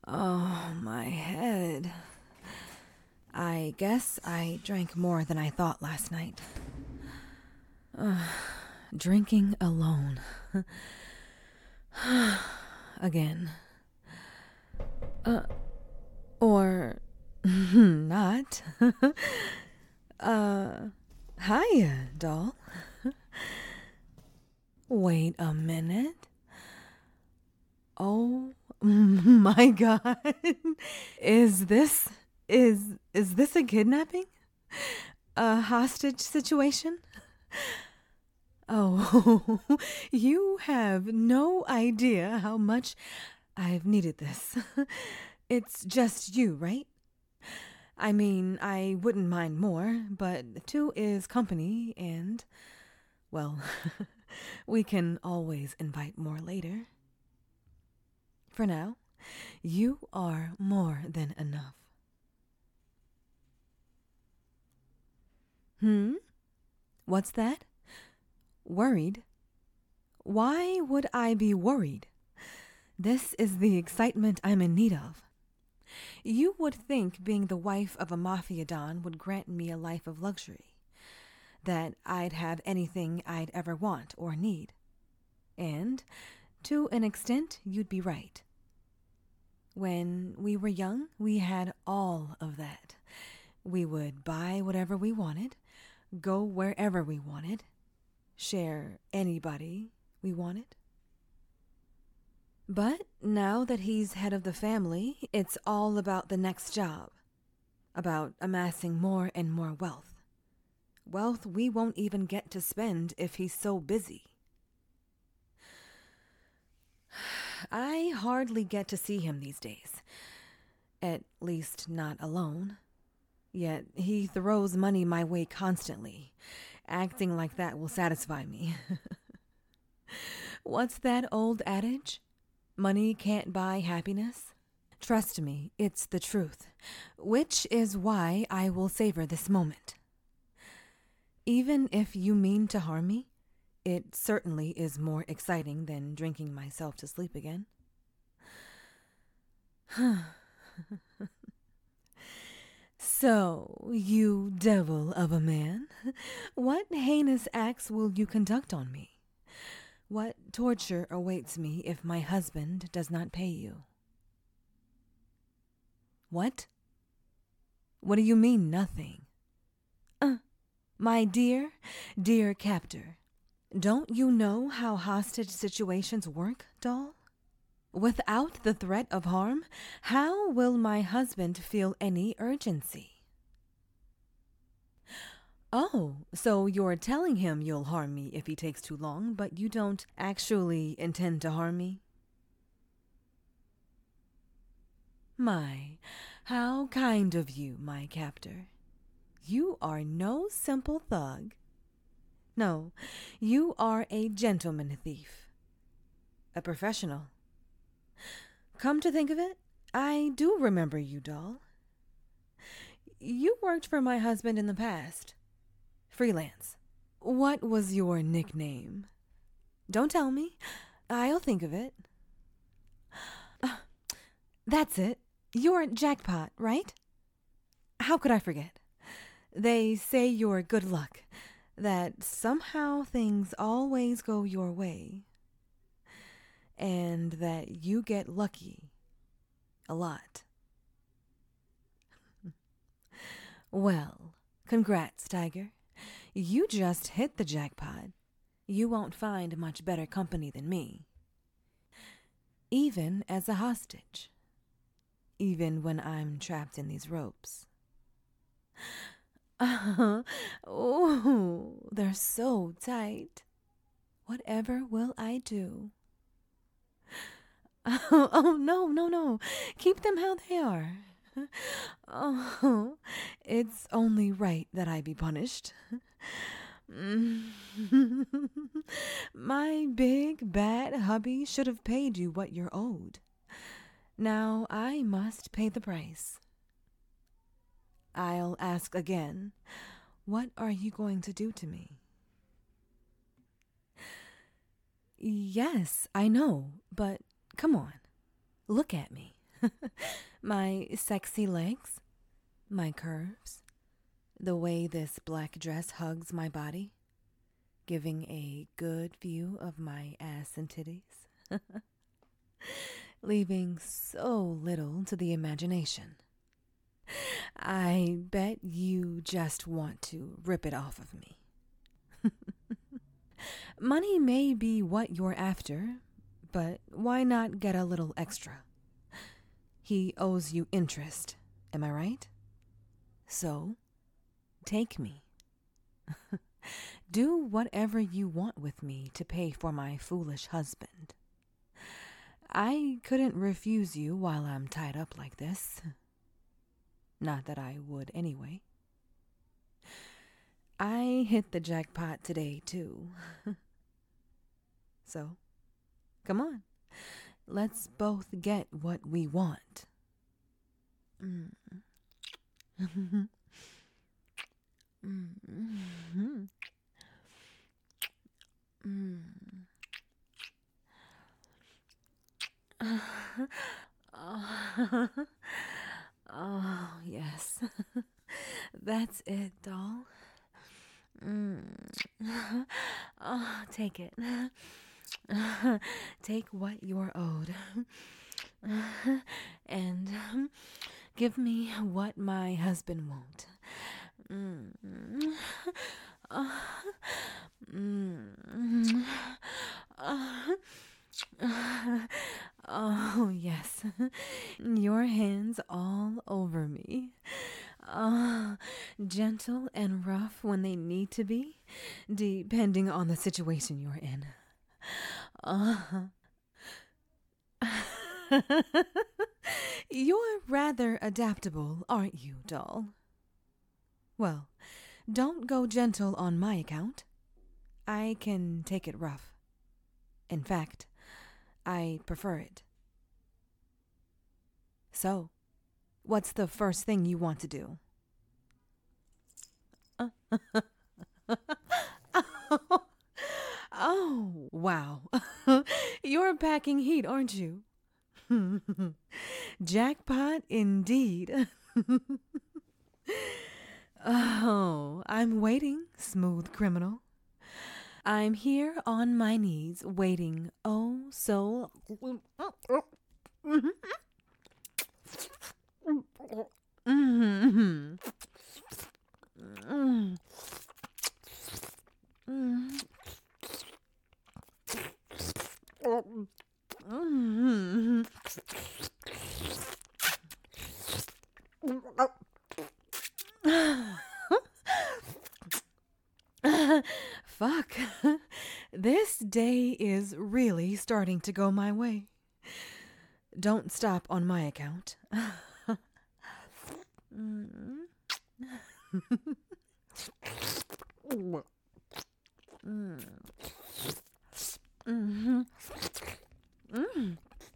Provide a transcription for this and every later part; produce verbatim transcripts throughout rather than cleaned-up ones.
Oh, my head. I guess I drank more than I thought last night. Uh, drinking alone. Again. Uh, or not. uh, Hiya, doll. Wait a minute. Oh my god. Is this is is this a kidnapping? A hostage situation? Oh, you have no idea how much I've needed this. It's just you, right? I mean, I wouldn't mind more, but two is company, and, well, we can always invite more later. For now, you are more than enough. Hmm? What's that? Worried? Why would I be worried? This is the excitement I'm in need of. You would think being the wife of a mafia don would grant me a life of luxury, that I'd have anything I'd ever want or need. And, to an extent, you'd be right. When we were young, we had all of that. We would buy whatever we wanted, go wherever we wanted, share anybody we wanted. But now that he's head of the family, it's all about the next job, about amassing more and more wealth. Wealth we won't even get to spend if he's so busy. I hardly get to see him these days, at least not alone. Yet he throws money my way constantly. Acting like that will satisfy me. What's that old adage? Money can't buy happiness? Trust me, it's the truth, which is why I will savor this moment. Even if you mean to harm me, it certainly is more exciting than drinking myself to sleep again. So, you devil of a man, what heinous acts will you conduct on me? What torture awaits me if my husband does not pay you? What? What do you mean, nothing? Uh, my dear, dear captor, don't you know how hostage situations work, doll? Without the threat of harm, how will my husband feel any urgency? Oh, so you're telling him you'll harm me if he takes too long, but you don't actually intend to harm me? My, how kind of you, my captor. You are no simple thug. No, you are a gentleman thief. A professional. Come to think of it, I do remember you, doll. You worked for my husband in the past. Freelance. What was your nickname? Don't tell me. I'll think of it. Uh, that's it. You're Jackpot, right? How could I forget? They say you're good luck, that somehow things always go your way, and that you get lucky a lot. Well, congrats, Tiger. You just hit the jackpot. You won't find much better company than me. Even as a hostage. Even when I'm trapped in these ropes. Uh, oh, they're so tight. Whatever will I do? Oh, oh, no, no, no. Keep them how they are. Oh, it's only right that I be punished. My big, bad hubby should have paid you what you're owed. Now I must pay the price. I'll ask again, what are you going to do to me? Yes, I know, but come on, look at me. My sexy legs, my curves, the way this black dress hugs my body, giving a good view of my ass and titties, leaving so little to the imagination. I bet you just want to rip it off of me. Money may be what you're after, but why not get a little extra? He owes you interest, am I right? So, take me. Do whatever you want with me to pay for my foolish husband. I couldn't refuse you while I'm tied up like this. Not that I would anyway. I hit the jackpot today, too. So, come on. Let's both get what we want. Mm. mm. Mm. oh. oh, yes. That's it, doll. Mm. Oh, take it. Take what you're owed. And give me what my husband won't. Mm. Uh, mm. Uh, oh, yes. Your hands all over me. Uh, gentle and rough when they need to be, depending on the situation you're in. Uh, you're rather adaptable, aren't you, doll? Well, don't go gentle on my account. I can take it rough. In fact, I prefer it. So, what's the first thing you want to do? oh, oh, wow. You're packing heat, aren't you? Jackpot indeed. Oh, I'm waiting, smooth criminal. I'm here on my knees, waiting, oh, so... Mm-hmm. Mm-hmm. Mm. Mm. Mm. Fuck. This day is really starting to go my way. Don't stop on my account. mm. mm. Mm-hmm. Mm.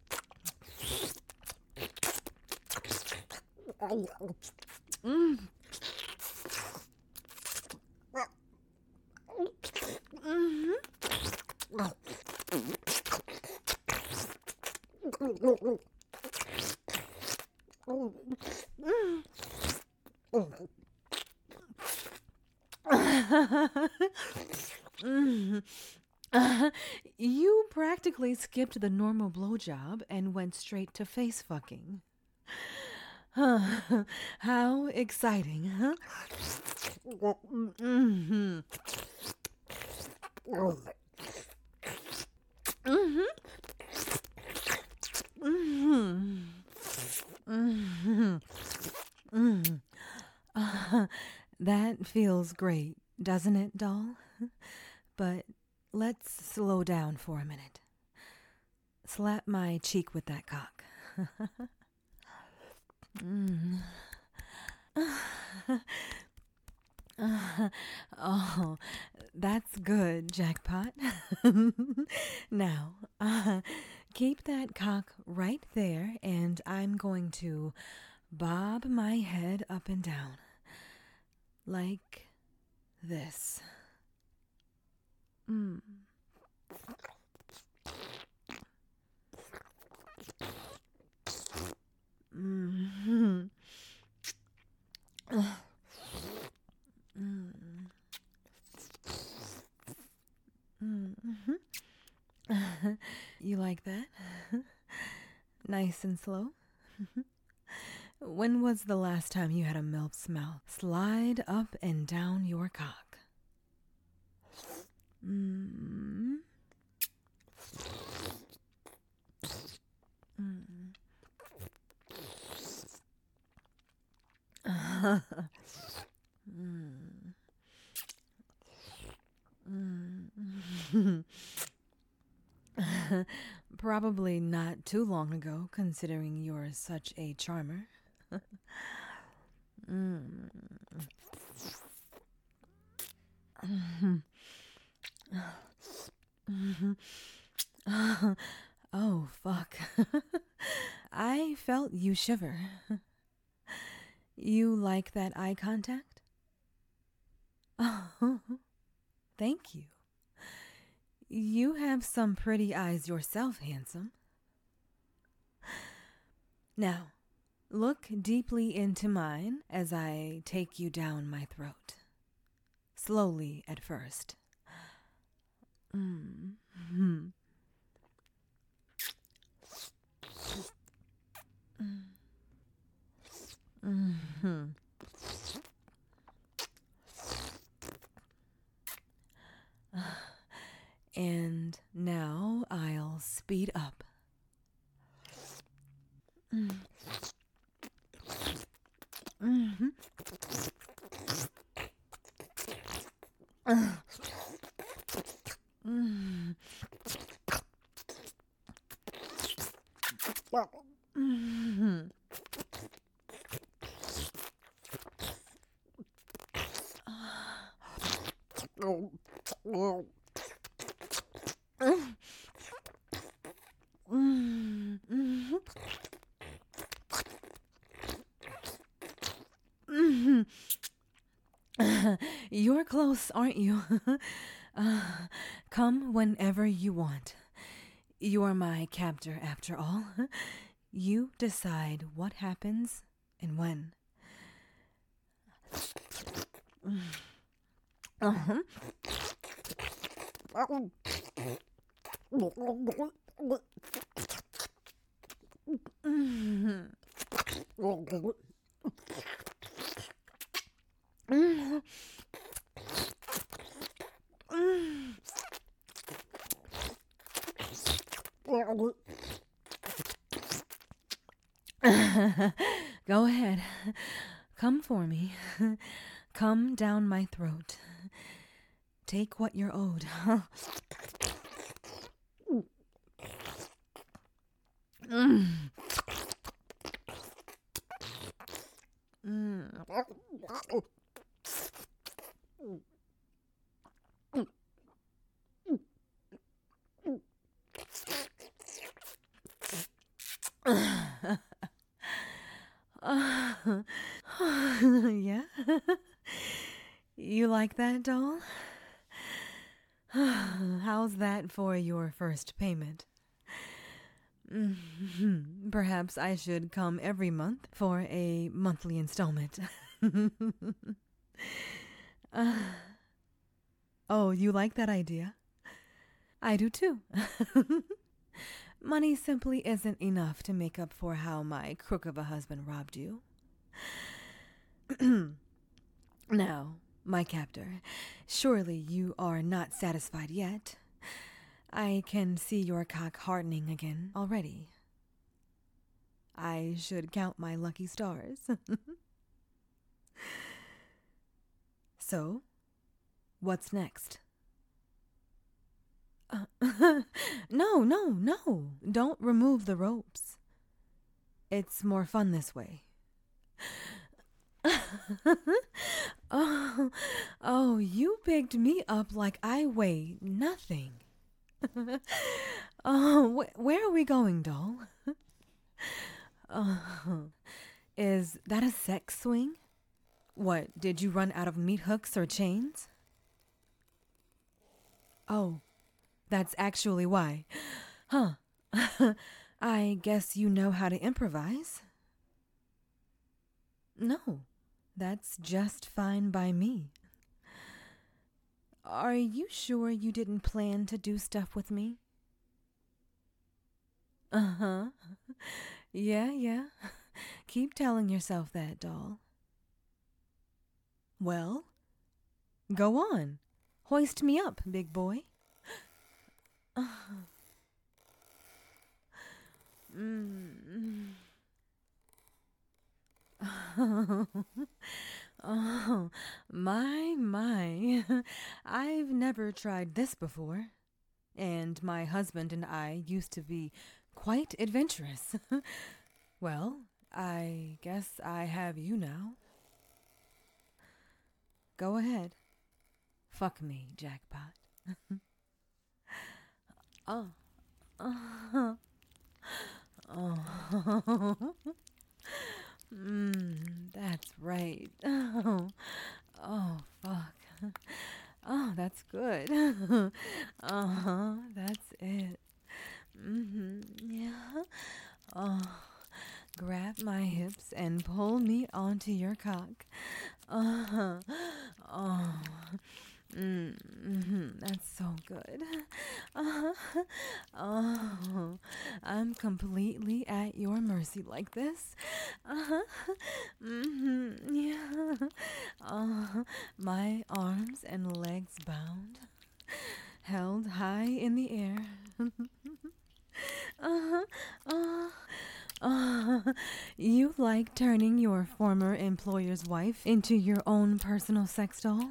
Mm. Mm. Uh, you practically skipped the normal blowjob and went straight to face fucking. Huh. How exciting, huh? Mm-hmm. Mm-hmm. Mm-hmm. Mm-hmm. Mm. Uh, that feels great, doesn't it, doll? But let's slow down for a minute. Slap my cheek with that cock. mm. Uh, oh, that's good, jackpot. Now, uh, keep that cock right there, and I'm going to bob my head up and down. Like this. Mm. You like that? Nice and slow? When was the last time you had a MILF's mouth slide up and down your cock? Mm. Mm. mm. Mm. Probably not too long ago, considering you're such a charmer. mm. Oh, fuck. I felt you shiver. You like that eye contact? Oh, thank you. You have some pretty eyes yourself, handsome. Now, look deeply into mine as I take you down my throat. Slowly at first. Mm-hmm. Mm-hmm. And now I'll speed up. Mm. Mm-hmm. Uh. Mm. Mm-hmm. You're close, aren't you? uh, come whenever you want. You're my captor, after all. You decide what happens and when. Uh-huh. Go ahead. Come for me. Come down my throat. Take what you're owed. mm. Mm. Yeah? You like that, doll? How's that for your first payment? Mm-hmm. Perhaps I should come every month for a monthly installment. uh, oh, you like that idea? I do too. Money simply isn't enough to make up for how my crook of a husband robbed you. Now, my captor, surely you are not satisfied yet. I can see your cock hardening again already. I should count my lucky stars. So, what's next? Uh, no, no, no. Don't remove the ropes. It's more fun this way. oh, oh, you picked me up like I weigh nothing. oh, wh- where are we going, doll? uh, is that a sex swing? What, did you run out of meat hooks or chains? Oh, that's actually why. Huh. I guess you know how to improvise. No, that's just fine by me. Are you sure you didn't plan to do stuff with me? Uh-huh. Yeah, yeah. Keep telling yourself that, doll. Well, go on. Hoist me up, big boy. Mm. Oh, my, my. I've never tried this before. And my husband and I used to be quite adventurous. Well, I guess I have you now. Go ahead. Fuck me, jackpot. Oh. Oh. Oh. Mm, that's right. Oh. Oh, fuck. Oh, that's good. Uh-huh, that's it. Mm-hmm, yeah. Oh, grab my hips and pull me onto your cock. Uh-huh. Oh. Mm-hmm, that's so good. Uh-huh. Oh, I'm completely at your mercy like this. Uh-huh. Mm-hmm, yeah. Oh, my arms and legs bound, held high in the air. Uh-huh. Oh. Uh, you like turning your former employer's wife into your own personal sex doll?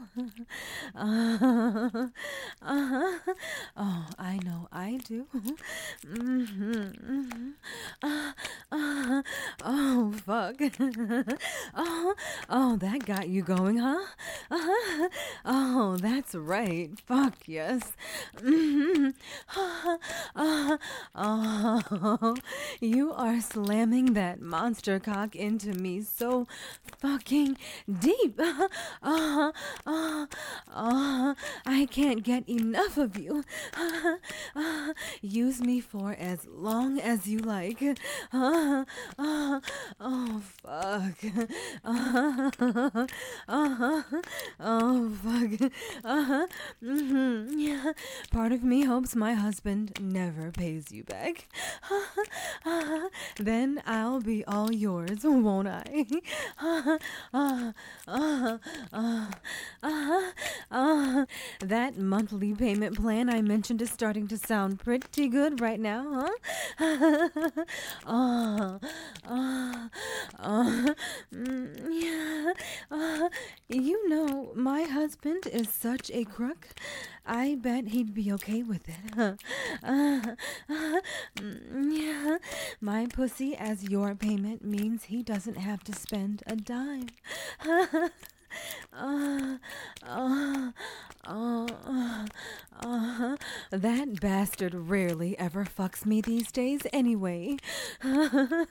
uh, uh, oh, I know I do. Mm-hmm, mm-hmm. Uh, uh, oh, fuck. oh, oh, that got you going, huh? Uh-huh. Oh, that's right. Fuck, yes. Mm-hmm. uh, oh, you are slamming that monster cock into me so fucking deep. Uh, uh, uh, uh, I can't get enough of you. Uh, uh, use me for as long as you like. Uh, uh, oh, fuck. Uh, uh, oh, fuck. Uh, mm-hmm, yeah. Part of me hopes my husband never pays you back. Uh, then I'll be all yours, won't I? Uh, uh, uh, uh, uh, uh, that monthly payment plan I mentioned is starting to sound pretty good right now, huh? uh, uh, uh, mm, yeah. Uh, you know, my husband is such a crook. I bet he'd be okay with it. Uh, uh, mm, yeah. My pussy as your payment means he doesn't have to spend a dime. uh, uh, uh, uh, uh, that bastard rarely ever fucks me these days anyway. uh,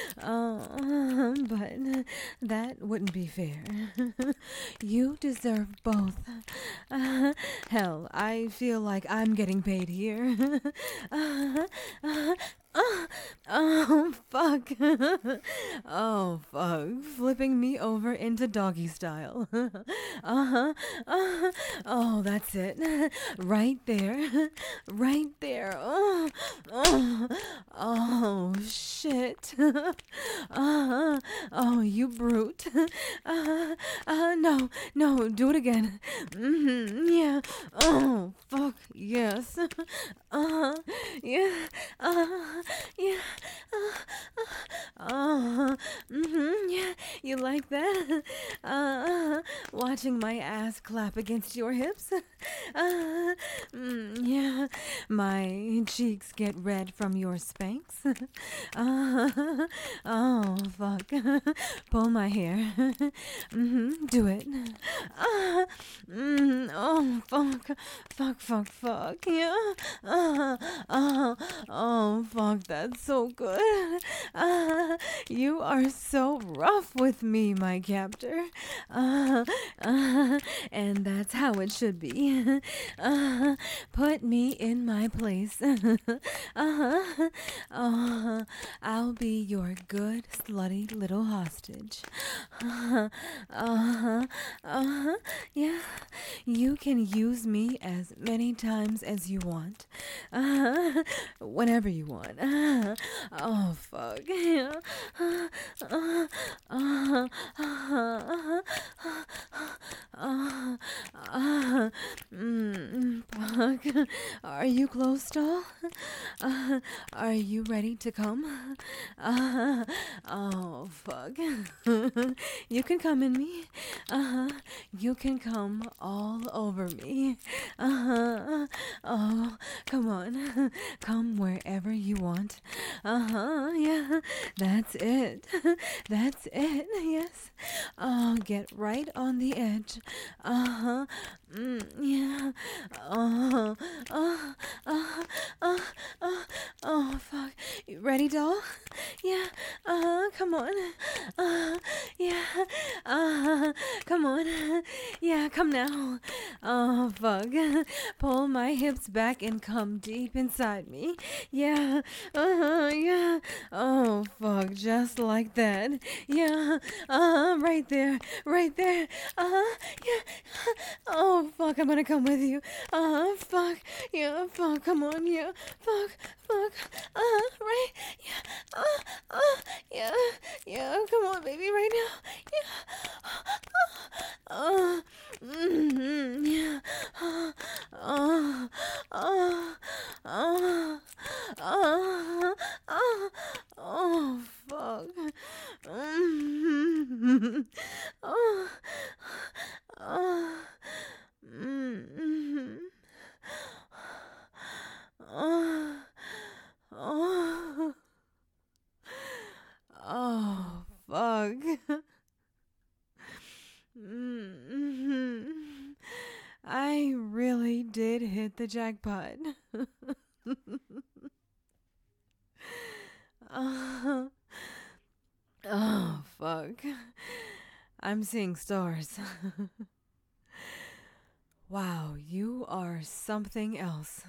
but that wouldn't be fair. You deserve both. Uh, hell, I feel like I'm getting paid here. uh, uh, Uh, oh, fuck. Oh, fuck. Flipping me over into doggy style. uh-huh. Uh, oh, that's it. Right there. Right there. Oh, oh, oh shit. uh, oh, you brute. Uh, uh, no, no, do it again. Mm-hmm, yeah. Oh, fuck, yes. Uh, yeah. Uh, yeah. Uh, uh, mm-hmm, yeah. You like that? Uh, watching my ass clap against your hips? Uh, mm, yeah. My cheeks get red from your spanks? Uh, oh, fuck. Pull my hair. Mm-hmm, do it. Uh, mm, oh, fuck. Fuck, fuck, fuck. Yeah. Uh, uh, oh, fuck. That's so good. Uh, you are so rough with me, my captor. Uh, Uh, and that's how it should be. Uh, put me in my place. Uh-huh. Uh, I'll be your good, slutty little hostage. Uh-huh. Uh-huh. Uh-huh. Yeah. You can use me as many times as you want. Uh-huh. Whenever you want. Uh-huh. Oh, fuck. Yeah. Uh-huh. Uh-huh. Uh-huh. Uh, uh, mm, fuck. Are you close, doll? Uh, are you ready to come? Uh, oh, fuck. You can come in me. Uh, you can come all over me. Uh, oh, come on. Come wherever you want. Uh-huh, yeah. That's it. That's it, yes. Oh, get right on the edge. Uh-huh. Mm, yeah. Oh, oh, oh, oh, oh, oh, fuck. You ready, doll? Yeah. Uh-huh. Come on. Uh, yeah. Uh, come on. Yeah, come now. Oh, fuck. Pull my hips back and come deep inside me. Yeah. Uh-huh. Yeah. Oh, fuck. Just like that. Yeah. Uh-huh. Right there. Right there. Uh-huh. Yeah. Oh, fuck. I'm gonna come with you. Uh-huh. Fuck. Yeah. Fuck. Come on. Yeah. Fuck. Fuck. Uh-huh. Right. Yeah. Uh. Uh. Yeah. Yeah. Come on, baby. Right now. Yeah. Uh. Mm-hmm. Yeah. Uh. Uh. Uh. Uh. Uh. Uh. Oh, fuck. Mm-hmm. Oh. Oh. Mm-hmm. Oh. Oh. Oh, fuck. Mm-hmm. I really did hit the jackpot. uh, oh, fuck. I'm seeing stars. Wow, you are something else.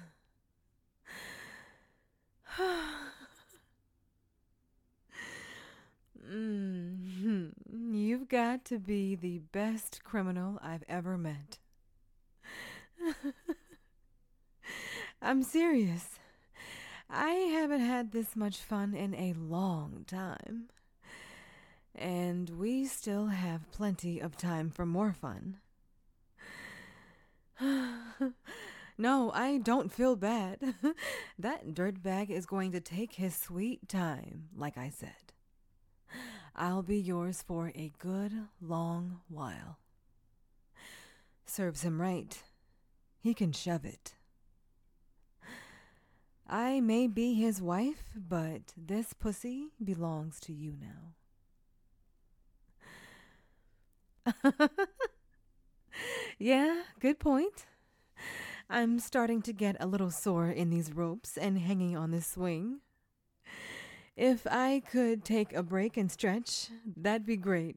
mm, you've got to be the best criminal I've ever met. I'm serious. I haven't had this much fun in a long time. And we still have plenty of time for more fun. No, I don't feel bad. That dirtbag is going to take his sweet time, like I said. I'll be yours for a good long while. Serves him right. He can shove it. I may be his wife, but this pussy belongs to you now. Yeah, good point. I'm starting to get a little sore in these ropes and hanging on this swing. If I could take a break and stretch, that'd be great.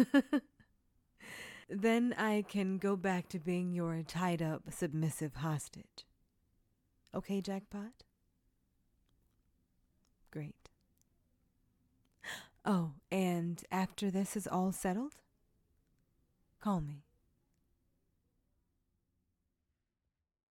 Then I can go back to being your tied-up, submissive hostage. Okay, Jackpot? Great. Oh, and after this is all settled, call me.